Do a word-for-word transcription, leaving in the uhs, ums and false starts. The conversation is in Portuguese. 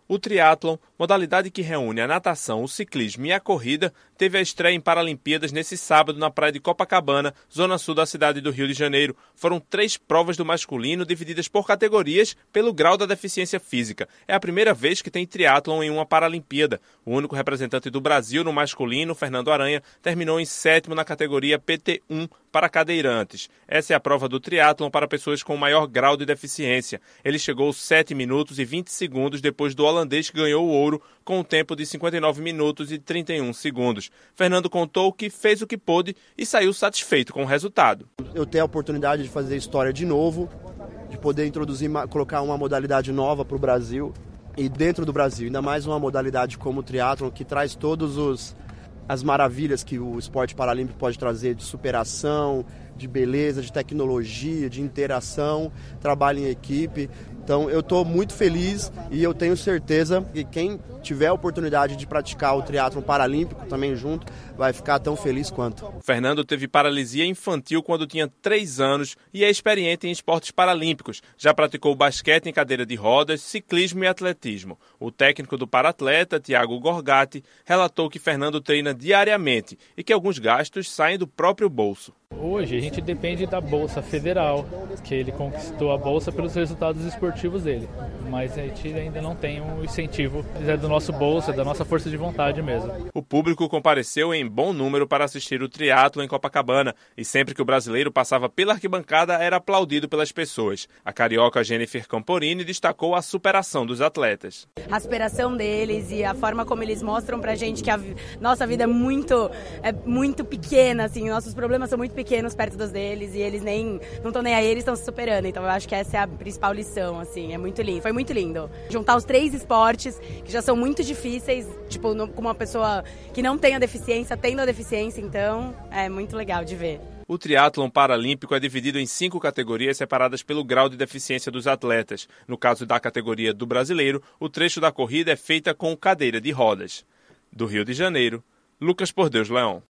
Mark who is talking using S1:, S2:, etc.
S1: O triatlon, modalidade que reúne a natação, o ciclismo e a corrida, teve a estreia em Paralimpíadas nesse sábado na praia de Copacabana, zona sul da cidade do Rio de Janeiro. Foram três provas do masculino divididas por categorias pelo grau da deficiência física. É a primeira vez que tem triatlon em uma Paralimpíada. O único representante do Brasil no masculino, Fernando Aranha, terminou em sétimo na categoria P T um para cadeirantes. Essa é a prova do triatlon para pessoas com maior grau de deficiência. Ele chegou sete minutos e vinte segundos depois do holandês que ganhou o ouro com um tempo de cinquenta e nove minutos e trinta e um segundos. Fernando contou que fez o que pôde e saiu satisfeito com o resultado.
S2: Eu tenho a oportunidade de fazer história de novo, de poder introduzir, colocar uma modalidade nova para o Brasil e dentro do Brasil, ainda mais uma modalidade como o triatlon que traz todos os as maravilhas que o esporte paralímpico pode trazer de superação, de beleza, de tecnologia, de interação, trabalho em equipe. Então eu estou muito feliz e eu tenho certeza que quem tiver a oportunidade de praticar o triatlon paralímpico também junto, vai ficar tão feliz quanto.
S1: Fernando teve paralisia infantil quando tinha três anos e é experiente em esportes paralímpicos. Já praticou basquete em cadeira de rodas, ciclismo e atletismo. O técnico do paratleta, Thiago Gorgatti, relatou que Fernando treina diariamente e que alguns gastos saem do próprio bolso.
S3: Hoje a gente depende da Bolsa Federal, que ele conquistou a bolsa pelos resultados esportivos dele, mas a gente ainda não tem um incentivo é do nosso bolso, é da nossa força de vontade mesmo.
S1: O público compareceu em bom número para assistir o triatlo em Copacabana e sempre que o brasileiro passava pela arquibancada era aplaudido pelas pessoas. A carioca Jennifer Camporini destacou a superação dos atletas.
S4: A superação deles e a forma como eles mostram pra gente que a nossa vida é muito, é muito pequena, assim, nossos problemas são muito pequenos perto dos deles e eles nem não estão nem aí, eles estão se superando. Então eu acho que essa é a principal lição, assim, é muito lindo. Foi muito lindo. Juntar os três esportes que já são muito difíceis, tipo, no, com uma pessoa que não tem a deficiência, tendo a deficiência, então é muito legal de ver.
S1: O triatlon paralímpico é dividido em cinco categorias separadas pelo grau de deficiência dos atletas. No caso da categoria do brasileiro, o trecho da corrida é feita com cadeira de rodas. Do Rio de Janeiro, Lucas Por Deus Leão.